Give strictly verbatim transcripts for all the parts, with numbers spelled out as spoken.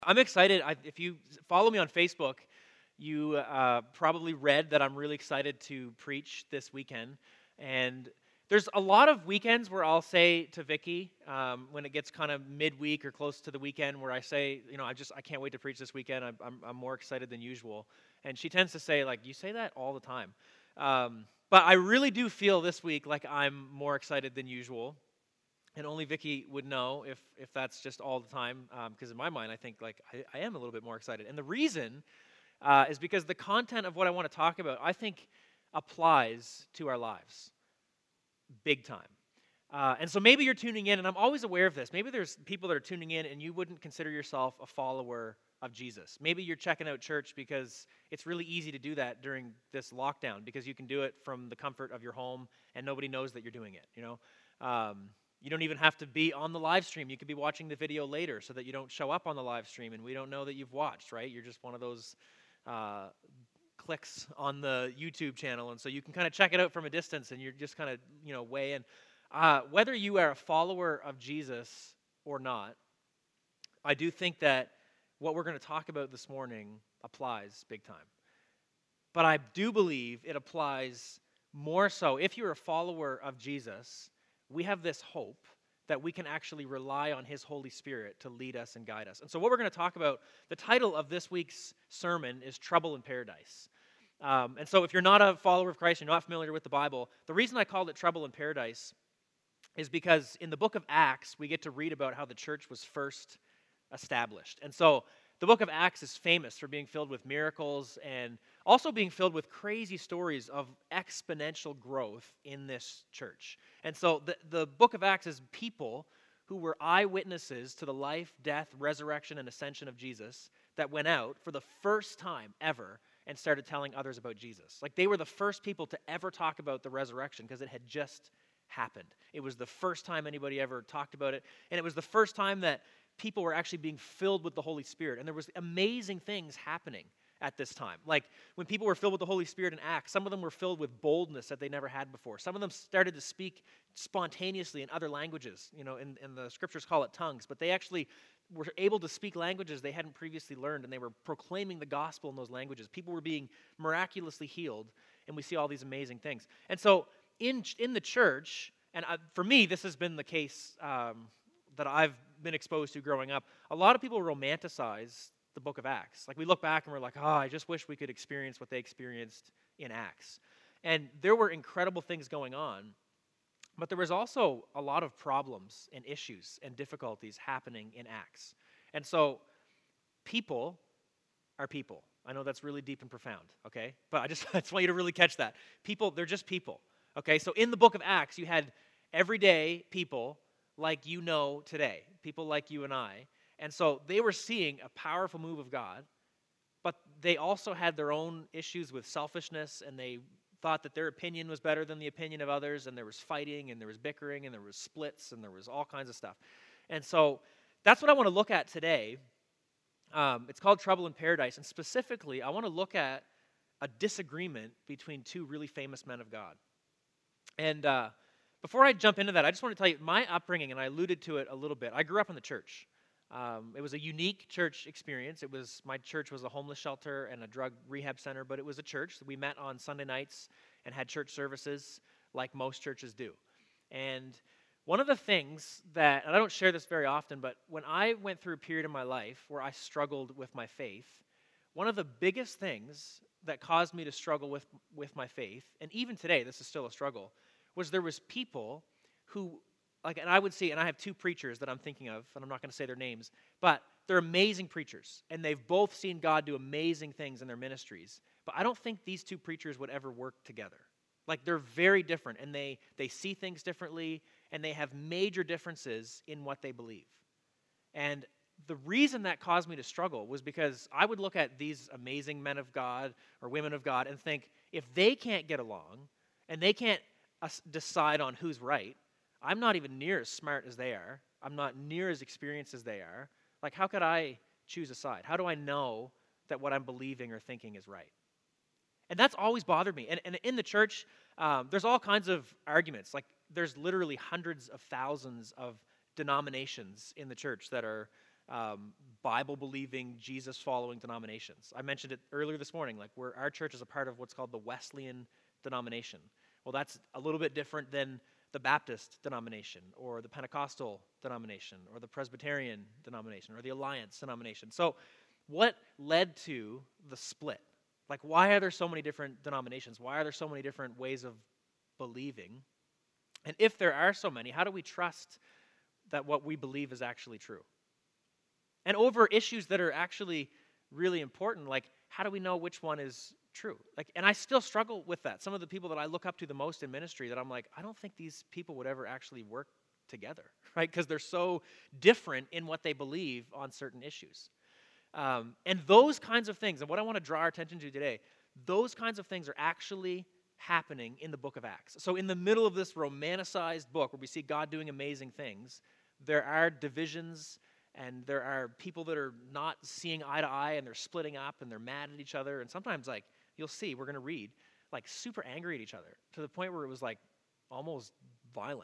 I'm excited. I, if you follow me on Facebook, you uh, probably read that I'm really excited to preach this weekend. And there's a lot of weekends where I'll say to Vicky, um, when it gets kind of midweek or close to the weekend, where I say, you know, I just I can't wait to preach this weekend. I'm I'm, I'm more excited than usual. And she tends to say, like, you say that all the time. Um, but I really do feel this week like I'm more excited than usual. And only Vicky would know if if that's just all the time. Because um, in my mind, I think like I, I am a little bit more excited. And the reason uh, is because the content of what I want to talk about, I think, applies to our lives big time. Uh, and so maybe you're tuning in, and I'm always aware of this. Maybe there's people that are tuning in, and you wouldn't consider yourself a follower of Jesus. Maybe you're checking out church because it's really easy to do that during this lockdown because you can do it from the comfort of your home, and nobody knows that you're doing it. You know. Um, You don't even have to be on the live stream. You could be watching the video later so that you don't show up on the live stream and we don't know that you've watched, right? You're just one of those uh, clicks on the YouTube channel. And so you can kind of check it out from a distance and you're just kind of, you know, weigh in. Uh, whether you are a follower of Jesus or not, I do think that what we're going to talk about this morning applies big time. But I do believe it applies more so if you're a follower of Jesus. We have this hope that we can actually rely on his Holy Spirit to lead us and guide us. And so what we're going to talk about, the title of this week's sermon is Trouble in Paradise. Um, and so if you're not a follower of Christ, you're not familiar with the Bible, the reason I called it Trouble in Paradise is because in the book of Acts, we get to read about how the church was first established. And so the book of Acts is famous for being filled with miracles and also being filled with crazy stories of exponential growth in this church. And so the, the book of Acts is people who were eyewitnesses to the life, death, resurrection, and ascension of Jesus that went out for the first time ever and started telling others about Jesus. Like they were the first people to ever talk about the resurrection because it had just happened. It was the first time anybody ever talked about it, and it was the first time that people were actually being filled with the Holy Spirit. And there was amazing things happening at this time. Like when people were filled with the Holy Spirit in Acts, some of them were filled with boldness that they never had before. Some of them started to speak spontaneously in other languages. You know, and, and the scriptures call it tongues. But they actually were able to speak languages they hadn't previously learned, and they were proclaiming the gospel in those languages. People were being miraculously healed, and we see all these amazing things. And so in, in the church, and I, for me, this has been the case um, that I've been exposed to growing up, a lot of people romanticize the book of Acts. Like we look back and we're like, oh, I just wish we could experience what they experienced in Acts. And there were incredible things going on, but there was also a lot of problems and issues and difficulties happening in Acts. And so people are people. I know that's really deep and profound, okay? But I just, I just want you to really catch that. People, they're just people, okay? So in the book of Acts, you had everyday people like you know today, people like you and I. And so they were seeing a powerful move of God, but they also had their own issues with selfishness, and they thought that their opinion was better than the opinion of others, and there was fighting, and there was bickering, and there was splits, and there was all kinds of stuff. And so that's what I want to look at today. Um, it's called Trouble in Paradise, and specifically, I want to look at a disagreement between two really famous men of God. And uh, before I jump into that, I just want to tell you my upbringing, and I alluded to it a little bit. I grew up in the church. Um, it was a unique church experience. It was my church was a homeless shelter and a drug rehab center, but it was a church. We met on Sunday nights and had church services like most churches do. And one of the things that, and I don't share this very often, but when I went through a period in my life where I struggled with my faith, one of the biggest things that caused me to struggle with, with my faith, and even today this is still a struggle, was there was people who, like, and I would see, and I have two preachers that I'm thinking of, and I'm not going to say their names, but they're amazing preachers, and they've both seen God do amazing things in their ministries, but I don't think these two preachers would ever work together. Like, they're very different, and they, they see things differently, and they have major differences in what they believe. And the reason that caused me to struggle was because I would look at these amazing men of God or women of God and think, if they can't get along, and they can't uh, decide on who's right, I'm not even near as smart as they are. I'm not near as experienced as they are. Like, how could I choose a side? How do I know that what I'm believing or thinking is right? And that's always bothered me. And, and in the church, um, there's all kinds of arguments. Like, there's literally hundreds of thousands of denominations in the church that are um, Bible-believing, Jesus-following denominations. I mentioned it earlier this morning, like where our church is a part of what's called the Wesleyan denomination. Well, that's a little bit different than the Baptist denomination or the Pentecostal denomination or the Presbyterian denomination or the Alliance denomination. So what led to the split? Like, why are there so many different denominations? Why are there so many different ways of believing? And if there are so many, how do we trust that what we believe is actually true? And over issues that are actually really important, like how do we know which one is true? Like, and I still struggle with that. Some of the people that I look up to the most in ministry that I'm like, I don't think these people would ever actually work together, right? Because they're so different in what they believe on certain issues. Um, and those kinds of things, and what I want to draw our attention to today, those kinds of things are actually happening in the book of Acts. So in the middle of this romanticized book where we see God doing amazing things, there are divisions and there are people that are not seeing eye to eye and they're splitting up and they're mad at each other. And sometimes, like, you'll see, we're going to read, like, super angry at each other to the point where it was, like, almost violent.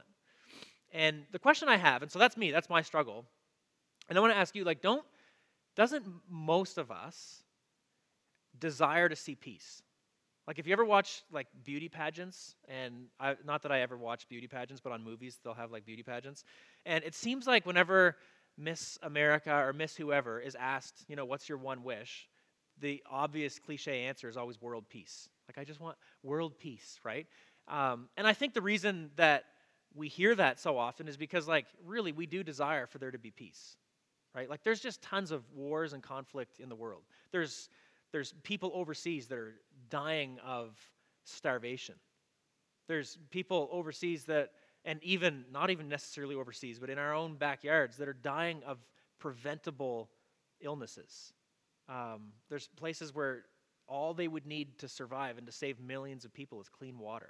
And the question I have, and so that's me, that's my struggle. And I want to ask you, like, don't, doesn't most of us desire to see peace? Like, if you ever watch, like, beauty pageants, and I, not that I ever watch beauty pageants, but on movies, they'll have, like, beauty pageants. And it seems like whenever Miss America or Miss whoever is asked, you know, what's your one wish? The obvious cliche answer is always world peace. Like, I just want world peace, right? Um, and I think the reason that we hear that so often is because, like, really, we do desire for there to be peace, right? Like, there's just tons of wars and conflict in the world. There's there's people overseas that are dying of starvation. There's people overseas that, and even, not even necessarily overseas, but in our own backyards that are dying of preventable illnesses. Um, there's places where all they would need to survive and to save millions of people is clean water.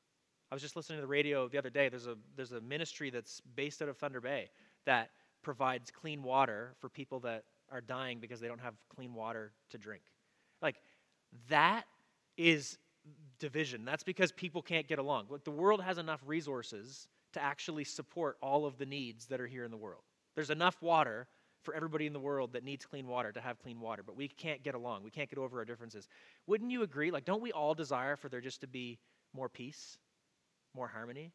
I was just listening to the radio the other day. There's a there's a ministry that's based out of Thunder Bay that provides clean water for people that are dying because they don't have clean water to drink. Like, that is division. That's because people can't get along. Like, the world has enough resources to actually support all of the needs that are here in the world. There's enough water for everybody in the world that needs clean water to have clean water, but we can't get along. We can't get over our differences. Wouldn't you agree? Like, don't we all desire for there just to be more peace, more harmony?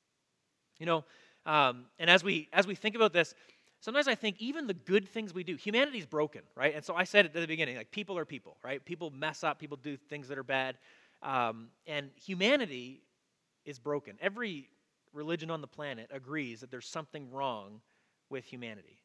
You know, um, and as we as we think about this, sometimes I think even the good things we do, humanity's broken, right? And so I said it at the beginning, like, people are people, right? People mess up, people do things that are bad, um, and humanity is broken. Every religion on the planet agrees that there's something wrong with humanity.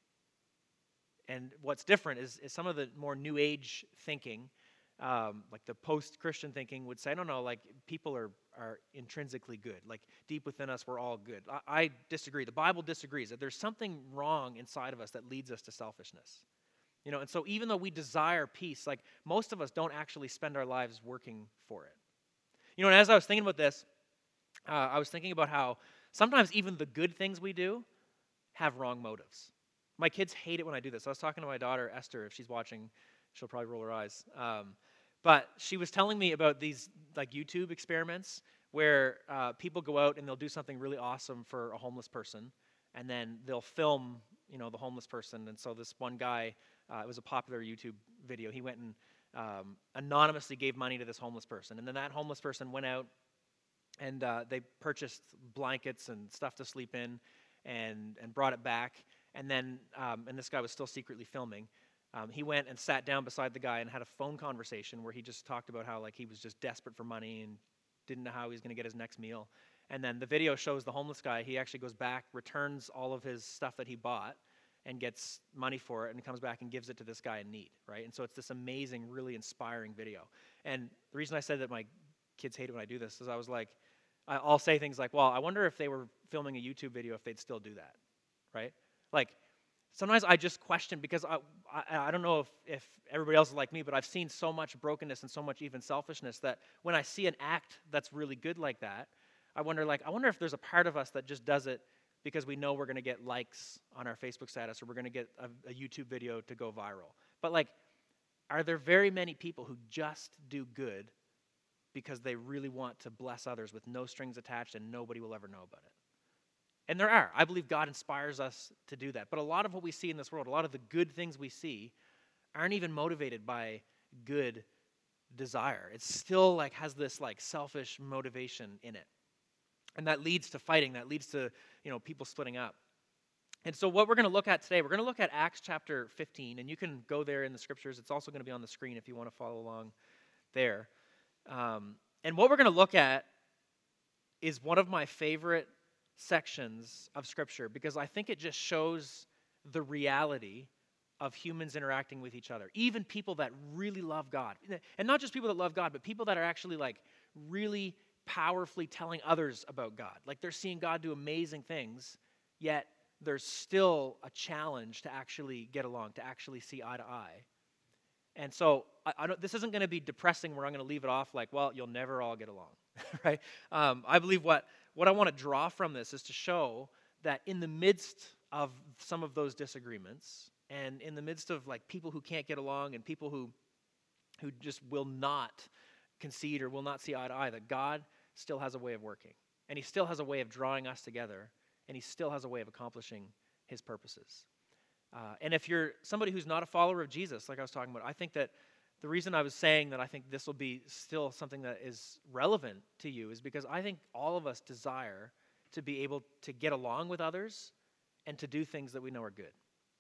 And what's different is, is some of the more New Age thinking, um, like the post-Christian thinking would say, no, no, like, people are, are intrinsically good. Like, deep within us, we're all good. I, I disagree. The Bible disagrees that there's something wrong inside of us that leads us to selfishness. You know, and so even though we desire peace, like, most of us don't actually spend our lives working for it. You know, and as I was thinking about this, uh, I was thinking about how sometimes even the good things we do have wrong motives. My kids hate it when I do this. I was talking to my daughter, Esther. If she's watching, she'll probably roll her eyes. Um, but she was telling me about these, like, YouTube experiments where uh, people go out and they'll do something really awesome for a homeless person, and then they'll film, you know, the homeless person. And so this one guy, uh, it was a popular YouTube video. He went and um, anonymously gave money to this homeless person, and then that homeless person went out and uh, they purchased blankets and stuff to sleep in, and and brought it back. And then, um, and this guy was still secretly filming. Um, he went and sat down beside the guy and had a phone conversation where he just talked about how, like, he was just desperate for money and didn't know how he was going to get his next meal. And then the video shows the homeless guy. He actually goes back, returns all of his stuff that he bought, and gets money for it, and comes back and gives it to this guy in need, right? And so it's this amazing, really inspiring video. And the reason I said that my kids hate it when I do this is I was like, I'll say things like, well, I wonder if they were filming a YouTube video if they'd still do that, right? Like, sometimes I just question, because I, I, I don't know if, if everybody else is like me, but I've seen so much brokenness and so much even selfishness that when I see an act that's really good like that, I wonder, like, I wonder if there's a part of us that just does it because we know we're going to get likes on our Facebook status, or we're going to get a, a YouTube video to go viral. But, like, are there very many people who just do good because they really want to bless others with no strings attached and nobody will ever know about it? And there are. I believe God inspires us to do that. But a lot of what we see in this world, a lot of the good things we see, aren't even motivated by good desire. It still like has this like selfish motivation in it. And that leads to fighting, that leads to, you know, people splitting up. And so what we're going to look at today, we're going to look at Acts chapter fifteen, and you can go there in the scriptures. It's also going to be on the screen if you want to follow along there. Um, and what we're going to look at is one of my favorite sections of scripture because I think it just shows the reality of humans interacting with each other, even people that really love God. And not just people that love God, but people that are actually like really powerfully telling others about God. Like they're seeing God do amazing things, yet there's still a challenge to actually get along, to actually see eye to eye. And so I, I don't, this isn't going to be depressing where I'm going to leave it off like, well, you'll never all get along, right? Um, I believe what, what I want to draw from this is to show that in the midst of some of those disagreements and in the midst of like people who can't get along and people who, who just will not concede or will not see eye to eye, that God still has a way of working. And he still has a way of drawing us together. And he still has a way of accomplishing his purposes. Uh, and if you're somebody who's not a follower of Jesus, like I was talking about, I think that the reason I was saying that I think this will be still something that is relevant to you is because I think all of us desire to be able to get along with others and to do things that we know are good.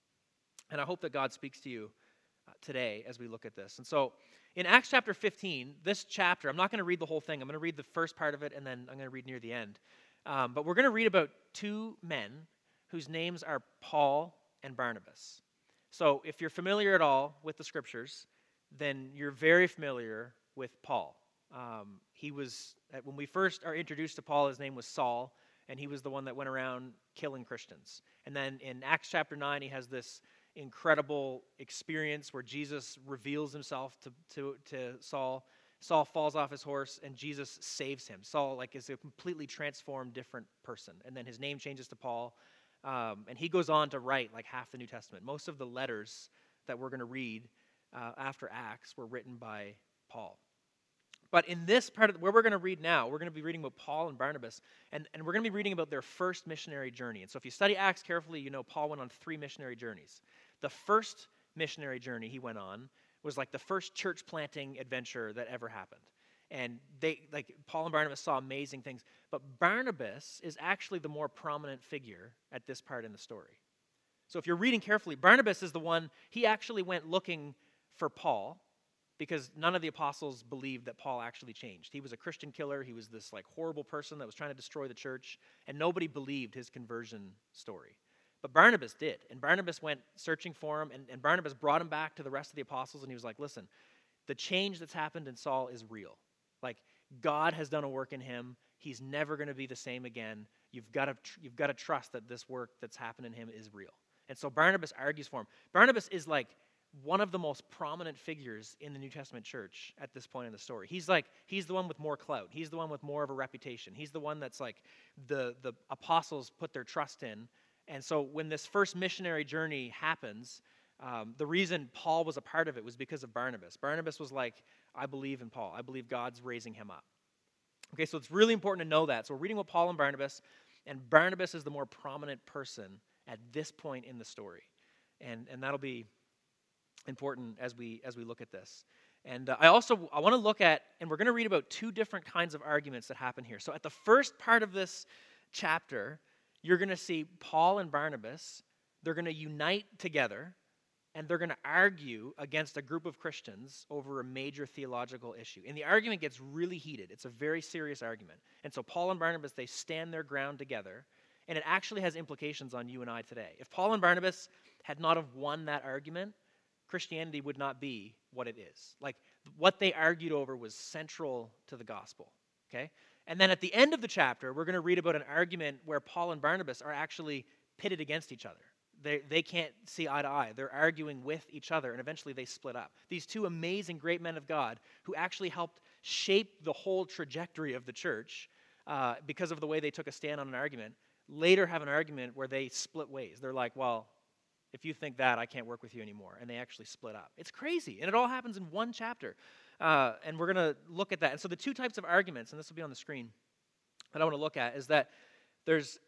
And I hope that God speaks to you uh, today as we look at this. And so in Acts chapter fifteen, this chapter, I'm not going to read the whole thing. I'm going to read the first part of it, and then I'm going to read near the end. Um, but we're going to read about two men whose names are Paul and Barnabas. So if you're familiar at all with the scriptures, then you're very familiar with Paul. Um, he was, when we first are introduced to Paul, his name was Saul, and he was the one that went around killing Christians. And then in Acts chapter nine, he has this incredible experience where Jesus reveals himself to, to, to Saul. Saul falls off his horse, and Jesus saves him. Saul like is a completely transformed, different person. And then his name changes to Paul, um, and he goes on to write like half the New Testament. Most of the letters that we're going to read uh, after Acts were written by Paul. But in this part of where we're going to read now, we're going to be reading about Paul and Barnabas, and, and we're going to be reading about their first missionary journey. And so if you study Acts carefully, you know Paul went on three missionary journeys. The first missionary journey he went on was like the first church planting adventure that ever happened. And they, like Paul and Barnabas saw amazing things. But Barnabas is actually the more prominent figure at this part in the story. So if you're reading carefully, Barnabas is the one, he actually went looking for Paul because none of the apostles believed that Paul actually changed. He was a Christian killer. He was this like horrible person that was trying to destroy the church, and nobody believed his conversion story. But Barnabas did, and Barnabas went searching for him, and, and Barnabas brought him back to the rest of the apostles, and he was like, listen, the change that's happened in Saul is real. Like, God has done a work in him. He's never going to be the same again. You've got to you've got to trust that this work that's happened in him is real. And so Barnabas argues for him. Barnabas is like one of the most prominent figures in the New Testament church at this point in the story. He's like, he's the one with more clout. He's the one with more of a reputation. He's the one that's like the, the apostles put their trust in. And so when this first missionary journey happens, um, the reason Paul was a part of it was because of Barnabas. Barnabas was like, I believe in Paul. I believe God's raising him up. Okay, so it's really important to know that. So we're reading about Paul and Barnabas, and Barnabas is the more prominent person at this point in the story. And, and that'll be important as we as we look at this. And uh, I also I want to look at, and we're going to read about two different kinds of arguments that happen here. So at the first part of this chapter, you're going to see Paul and Barnabas, they're going to unite together, and they're going to argue against a group of Christians over a major theological issue. And the argument gets really heated. It's a very serious argument. And so Paul and Barnabas, they stand their ground together, and it actually has implications on you and I today. If Paul and Barnabas had not have won that argument, Christianity would not be what it is. Like, what they argued over was central to the gospel, okay? And then at the end of the chapter, we're going to read about an argument where Paul and Barnabas are actually pitted against each other. They, they can't see eye to eye. They're arguing with each other, and eventually they split up. These two amazing great men of God who actually helped shape the whole trajectory of the church uh, because of the way they took a stand on an argument, later have an argument where they split ways. They're like, well, if you think that, I can't work with you anymore. And they actually split up. It's crazy. And it all happens in one chapter. Uh, and we're going to look at that. And so the two types of arguments, and this will be on the screen, that I want to look at is that there's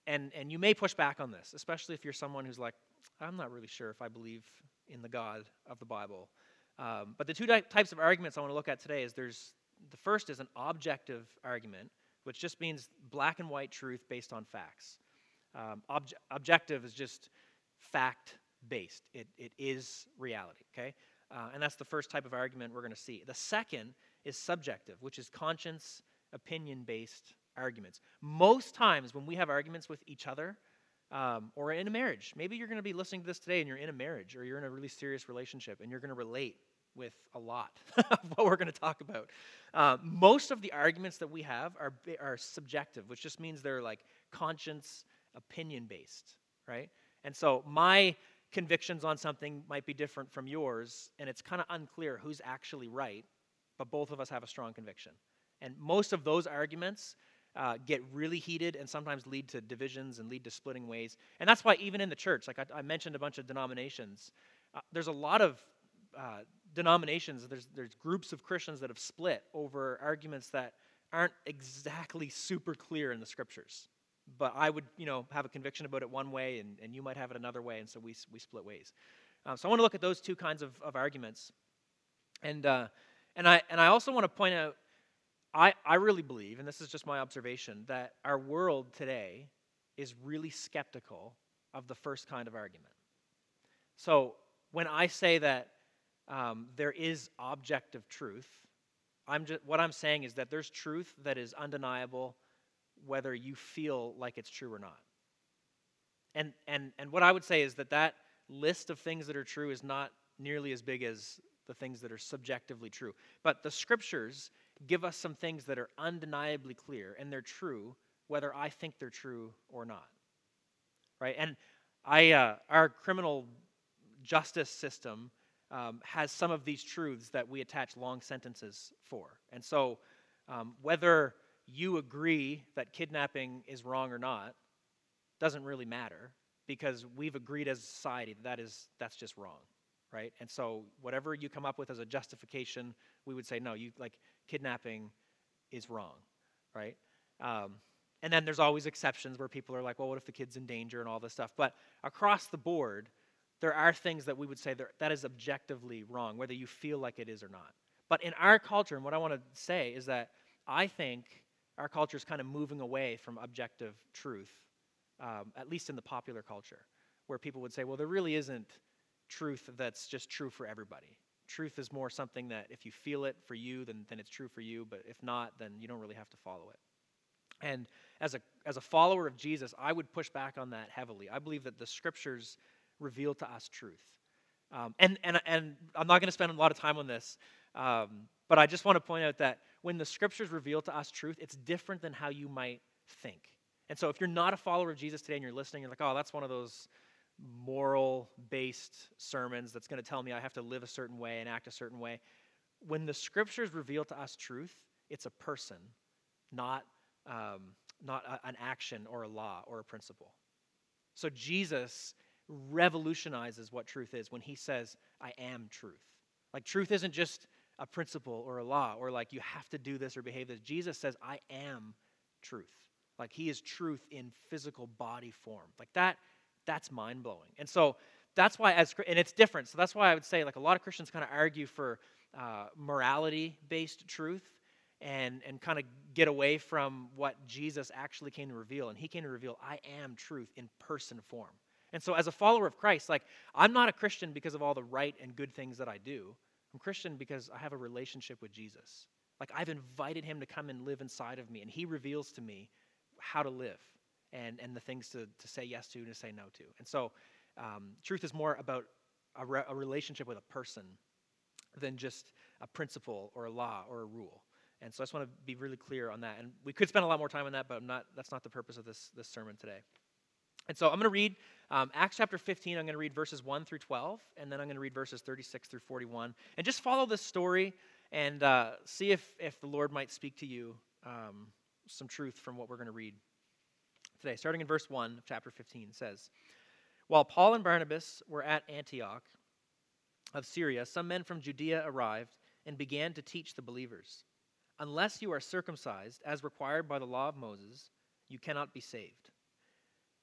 and, and you may push back on this, especially if you're someone who's like, I'm not really sure if I believe in the God of the Bible. Um, but the two di- types of arguments I want to look at today is there's, the first is an objective argument, which just means black and white truth based on facts. Um, obj- objective is just fact-based. It, it is reality, okay? Uh, and that's the first type of argument we're going to see. The second is subjective, which is conscience, opinion-based arguments. Most times when we have arguments with each other, um, or in a marriage, maybe you're going to be listening to this today and you're in a marriage or you're in a really serious relationship and you're going to relate with a lot of what we're going to talk about. Uh, most of the arguments that we have are, are subjective, which just means they're like conscience, opinion-based, right? And so my convictions on something might be different from yours, and it's kind of unclear who's actually right, but both of us have a strong conviction. And most of those arguments uh, get really heated and sometimes lead to divisions and lead to splitting ways. And that's why even in the church, like I, I mentioned a bunch of denominations, uh, there's a lot of uh, denominations, there's, there's groups of Christians that have split over arguments that aren't exactly super clear in the scriptures. But I would, you know, have a conviction about it one way, and, and you might have it another way, and so we we split ways. Um, so I want to look at those two kinds of, of arguments, and uh, and I and I also want to point out, I I really believe, and this is just my observation, that our world today is really skeptical of the first kind of argument. So when I say that um, there is objective truth, I'm just what I'm saying is that there's truth that is undeniable, whether you feel like it's true or not. And and and what I would say is that that list of things that are true is not nearly as big as the things that are subjectively true. But the scriptures give us some things that are undeniably clear, and they're true, whether I think they're true or not. Right? And I uh, our criminal justice system um, has some of these truths that we attach long sentences for. And so um, whether you agree that kidnapping is wrong or not doesn't really matter, because we've agreed as a society that, that is that's just wrong, right? And so whatever you come up with as a justification, we would say no, you like kidnapping is wrong, right? Um, and then there's always exceptions where people are like, well, what if the kid's in danger and all this stuff? But across the board, there are things that we would say that, that is objectively wrong, whether you feel like it is or not. But in our culture, and what I want to say is that I think our culture is kind of moving away from objective truth, um, at least in the popular culture, where people would say, well, there really isn't truth that's just true for everybody. Truth is more something that if you feel it for you, then, then it's true for you, but if not, then you don't really have to follow it. And as a, as a follower of Jesus, I would push back on that heavily. I believe that the scriptures reveal to us truth. Um, and, and, and I'm not going to spend a lot of time on this, um, but I just want to point out that when the scriptures reveal to us truth, it's different than how you might think. And so if you're not a follower of Jesus today and you're listening, you're like, oh, that's one of those moral-based sermons that's going to tell me I have to live a certain way and act a certain way. When the scriptures reveal to us truth, it's a person, not, um, not a, an action or a law or a principle. So Jesus revolutionizes what truth is when he says, I am truth. Like truth isn't just a principle or a law or like you have to do this or behave this. Jesus says, I am truth. Like he is truth in physical body form. Like that, that's mind-blowing. And so that's why, as and it's different. So that's why I would say like a lot of Christians kind of argue for uh, morality-based truth and, and kind of get away from what Jesus actually came to reveal. And he came to reveal, I am truth in person form. And so as a follower of Christ, like I'm not a Christian because of all the right and good things that I do. I'm Christian because I have a relationship with Jesus. Like I've invited him to come and live inside of me, and he reveals to me how to live and, and the things to, to say yes to and to say no to. And so um, truth is more about a, re- a relationship with a person than just a principle or a law or a rule. And so I just want to be really clear on that. And we could spend a lot more time on that, but I'm not, that's not the purpose of this, this sermon today. And so I'm going to read um, Acts chapter fifteen. I'm going to read verses one through twelve, and then I'm going to read verses thirty-six through forty-one. And just follow this story and uh, see if, if the Lord might speak to you um, some truth from what we're going to read today. Starting in verse one of chapter fifteen, it says, While Paul and Barnabas were at Antioch of Syria, some men from Judea arrived and began to teach the believers, Unless you are circumcised, as required by the law of Moses, you cannot be saved.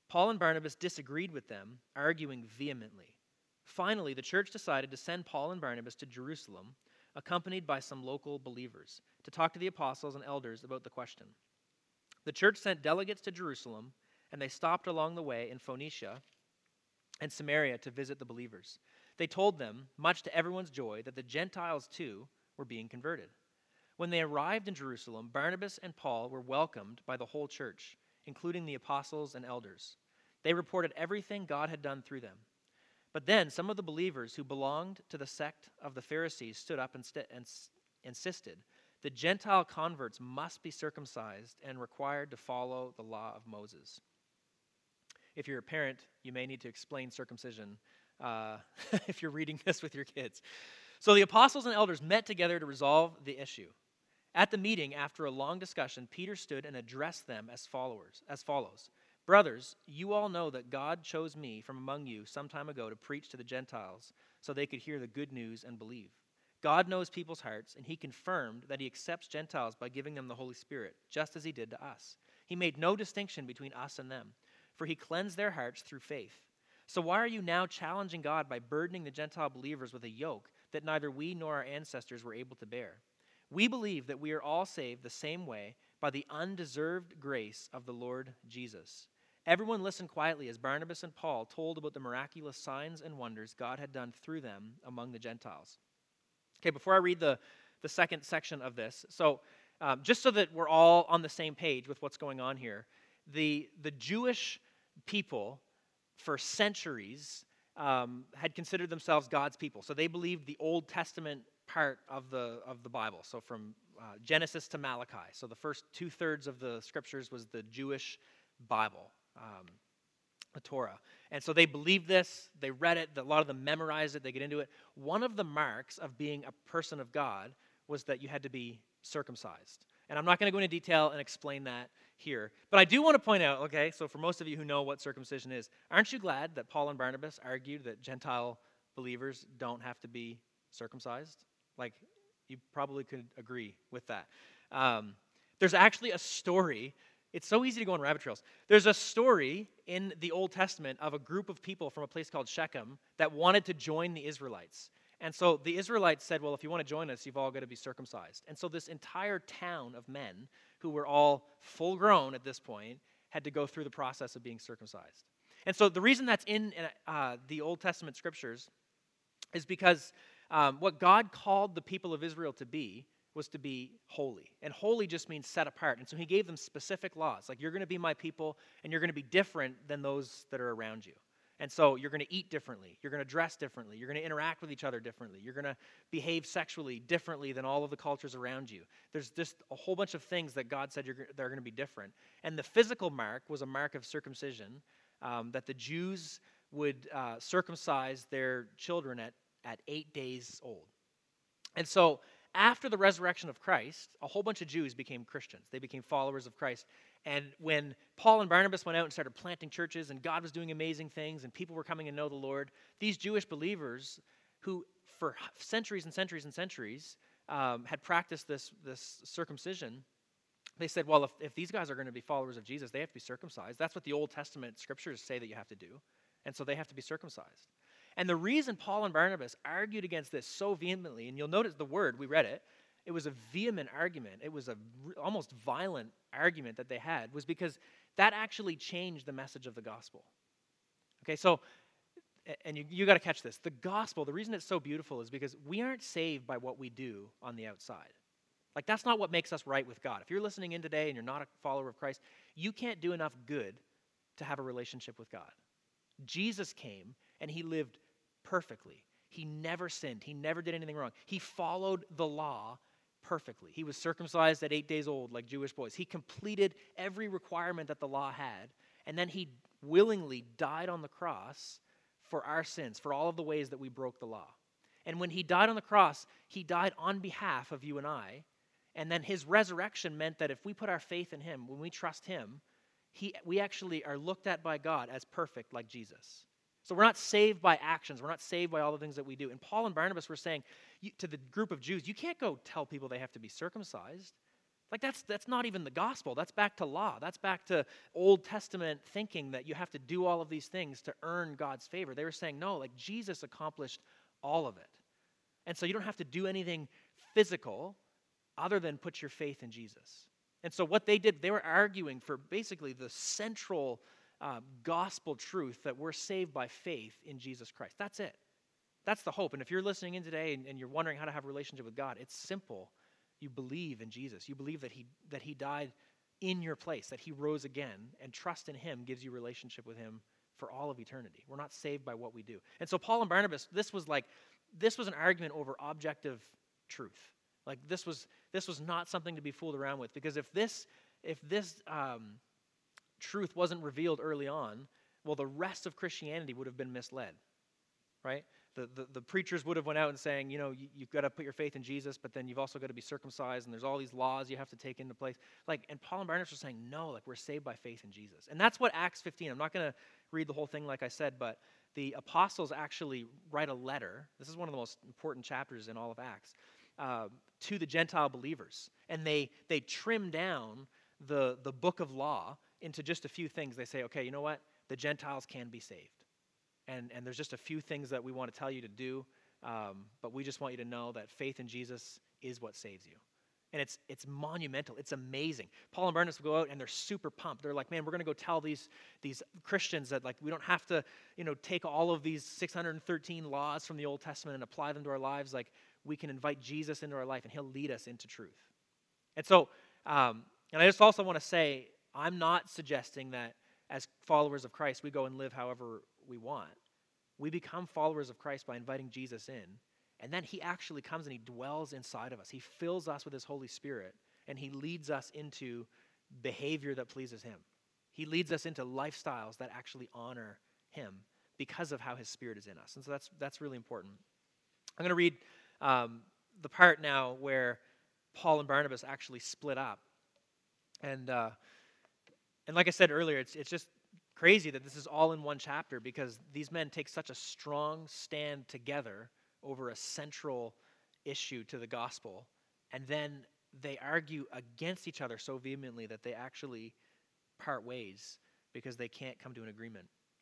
Paul and Barnabas disagreed with them, arguing vehemently. Finally, the church decided to send Paul and Barnabas to Jerusalem, accompanied by some local believers, to talk to the apostles and elders about the question. The church sent delegates to Jerusalem, and they stopped along the way in Phoenicia and Samaria to visit the believers. They told them, much to everyone's joy, that the Gentiles too were being converted. When they arrived in Jerusalem, Barnabas and Paul were welcomed by the whole church, including the apostles and elders. They reported everything God had done through them. But then some of the believers who belonged to the sect of the Pharisees stood up and, st- and s- insisted the Gentile converts must be circumcised and required to follow the law of Moses. If you're a parent, you may need to explain circumcision uh, if you're reading this with your kids. So the apostles and elders met together to resolve the issue. At the meeting, after a long discussion, Peter stood and addressed them as followers, as follows. Brothers, you all know that God chose me from among you some time ago to preach to the Gentiles so they could hear the good news and believe. God knows people's hearts, and he confirmed that he accepts Gentiles by giving them the Holy Spirit, just as he did to us. He made no distinction between us and them, for he cleansed their hearts through faith. So why are you now challenging God by burdening the Gentile believers with a yoke that neither we nor our ancestors were able to bear? We believe that we are all saved the same way by the undeserved grace of the Lord Jesus. Everyone listened quietly as Barnabas and Paul told about the miraculous signs and wonders God had done through them among the Gentiles. Okay, before I read the, the second section of this, so um, just so that we're all on the same page with what's going on here, the, the Jewish people for centuries um, had considered themselves God's people. So they believed the Old Testament part of the of the Bible. So from uh, Genesis to Malachi. So the first two-thirds of the scriptures was the Jewish Bible, um, the Torah. And so they believed this. They read it. A lot of them memorized it. They get into it. One of the marks of being a person of God was that you had to be circumcised. And I'm not going to go into detail and explain that here. But I do want to point out, okay, so for most of you who know what circumcision is, aren't you glad that Paul and Barnabas argued that Gentile believers don't have to be circumcised? Like, you probably could agree with that. Um, there's actually a story. It's so easy to go on rabbit trails. There's a story in the Old Testament of a group of people from a place called Shechem that wanted to join the Israelites. And so the Israelites said, well, if you want to join us, you've all got to be circumcised. And so this entire town of men, who were all full grown at this point, had to go through the process of being circumcised. And so the reason that's in uh, the Old Testament scriptures is because um, what God called the people of Israel to be was to be holy. And holy just means set apart. And so he gave them specific laws. Like, you're going to be my people, and you're going to be different than those that are around you. And so you're going to eat differently. You're going to dress differently. You're going to interact with each other differently. You're going to behave sexually differently than all of the cultures around you. There's just a whole bunch of things that God said you're, they're going to be different. And the physical mark was a mark of circumcision, um, that the Jews would uh, circumcise their children at, at eight days old. And so after the resurrection of Christ, a whole bunch of Jews became Christians. They became followers of Christ. And when Paul and Barnabas went out and started planting churches, and God was doing amazing things, and people were coming to know the Lord, these Jewish believers who for centuries and centuries and centuries um, had practiced this, this circumcision, they said, well, if, if these guys are going to be followers of Jesus, they have to be circumcised. That's what the Old Testament scriptures say that you have to do. And so they have to be circumcised. And the reason Paul and Barnabas argued against this so vehemently, and you'll notice the word, we read it, it was a vehement argument, it was a r- almost violent argument that they had, was because that actually changed the message of the gospel. Okay, so, and you, you got to catch this. The gospel, the reason it's so beautiful is because we aren't saved by what we do on the outside. Like, that's not what makes us right with God. If you're listening in today and you're not a follower of Christ, you can't do enough good to have a relationship with God. Jesus came and he lived perfectly. He never sinned. He never did anything wrong. He followed the law perfectly. He was circumcised at eight days old like Jewish boys. He completed every requirement that the law had, and then he willingly died on the cross for our sins, for all of the ways that we broke the law. And when he died on the cross, he died on behalf of you and I, and then his resurrection meant that if we put our faith in him, when we trust him, he, we actually are looked at by God as perfect like Jesus. So we're not saved by actions. We're not saved by all the things that we do. And Paul and Barnabas were saying you, to the group of Jews, you can't go tell people they have to be circumcised. Like that's that's not even the gospel. That's back to law. That's back to Old Testament thinking that you have to do all of these things to earn God's favor. They were saying, no, like Jesus accomplished all of it. And so you don't have to do anything physical other than put your faith in Jesus. And so what they did, they were arguing for basically the central uh, gospel truth that we're saved by faith in Jesus Christ. That's it. That's the hope. And if you're listening in today and, and you're wondering how to have a relationship with God, it's simple. You believe in Jesus. You believe that he that he died in your place, that he rose again, and trust in him gives you relationship with him for all of eternity. We're not saved by what we do. And so Paul and Barnabas, this was like, this was an argument over objective truth. Like this was this was not something to be fooled around with, because if this if this um, truth wasn't revealed early on, well, the rest of Christianity would have been misled, right? The, the, the preachers would have went out and saying, you know, you, you've got to put your faith in Jesus, but then you've also got to be circumcised, and there's all these laws you have to take into place. Like, and Paul and Barnabas were saying, no, like we're saved by faith in Jesus. And that's what Acts fifteen, I'm not going to read the whole thing like I said, but the apostles actually write a letter. This is one of the most important chapters in all of Acts, uh, to the Gentile believers. And they they trim down the, the book of law into just a few things. They say, okay, you know what? The Gentiles can be saved. And, and there's just a few things that we want to tell you to do, um, but we just want you to know that faith in Jesus is what saves you. And it's it's monumental. It's amazing. Paul and Barnabas will go out and they're super pumped. They're like, man, we're going to go tell these, these Christians that like we don't have to, you know, take all of these six hundred thirteen laws from the Old Testament and apply them to our lives. Like we can invite Jesus into our life and he'll lead us into truth. And so, um, and I just also want to say, I'm not suggesting that as followers of Christ, we go and live however we want. We become followers of Christ by inviting Jesus in, and then he actually comes and he dwells inside of us. He fills us with his Holy Spirit, and he leads us into behavior that pleases him. He leads us into lifestyles that actually honor him because of how his Spirit is in us. And so that's that's really important. I'm going to read um, the part now where Paul and Barnabas actually split up. And uh, and like I said earlier, it's it's just crazy that this is all in one chapter, because these men take such a strong stand together over a central issue to the gospel, and then they argue against each other so vehemently that they actually part ways because they can't come to an agreement.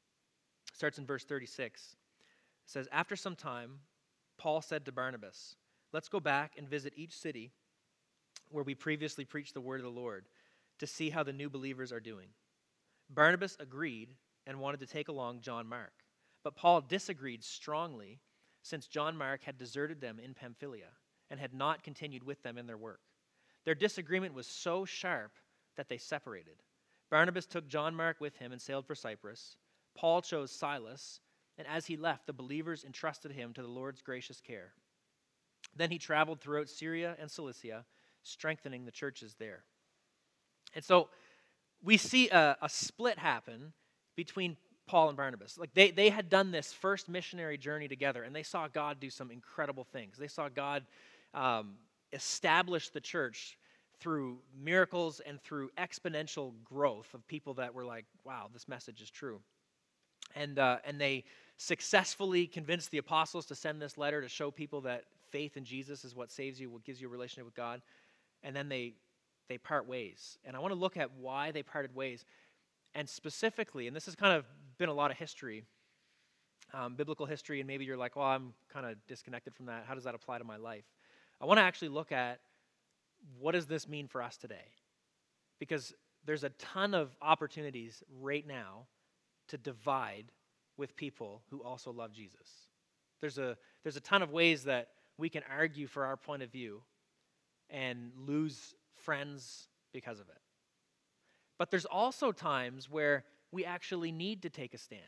It starts in verse thirty-six. It says, after some time, Paul said to Barnabas, let's go back and visit each city where we previously preached the word of the Lord to see how the new believers are doing. Barnabas agreed and wanted to take along John Mark, but Paul disagreed strongly, since John Mark had deserted them in Pamphylia and had not continued with them in their work. Their disagreement was so sharp that they separated. Barnabas took John Mark with him and sailed for Cyprus. Paul chose Silas, and as he left, the believers entrusted him to the Lord's gracious care. Then he traveled throughout Syria and Cilicia, strengthening the churches there. And so we see a, a split happen between Paul and Barnabas. Like they, they had done this first missionary journey together, and they saw God do some incredible things. They saw God um, establish the church through miracles and through exponential growth of people that were like, wow, this message is true. And uh, and they successfully convinced the apostles to send this letter to show people that faith in Jesus is what saves you, what gives you a relationship with God. And then they they part ways. And I want to look at why they parted ways. And specifically, and this has kind of been a lot of history, um, biblical history, and maybe you're like, well, I'm kind of disconnected from that. How does that apply to my life? I want to actually look at what does this mean for us today? Because there's a ton of opportunities right now to divide with people who also love Jesus. There's a there's a ton of ways that we can argue for our point of view and lose friends because of it. But there's also times where we actually need to take a stand.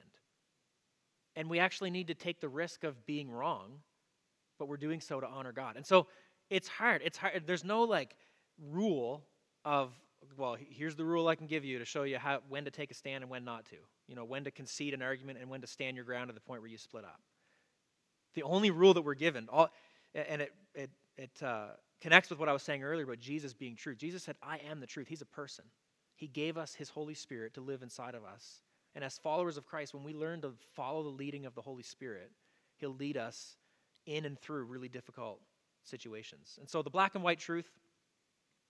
And we actually need to take the risk of being wrong, but we're doing so to honor God. And so it's hard. It's hard. There's no like rule of, well, here's the rule I can give you to show you how when to take a stand and when not to. You know, when to concede an argument and when to stand your ground to the point where you split up. The only rule that we're given, all, and it it it uh, connects with what I was saying earlier about Jesus being truth. Jesus said, I am the truth. He's a person. He gave us his Holy Spirit to live inside of us. And as followers of Christ, when we learn to follow the leading of the Holy Spirit, he'll lead us in and through really difficult situations. And so the black and white truth,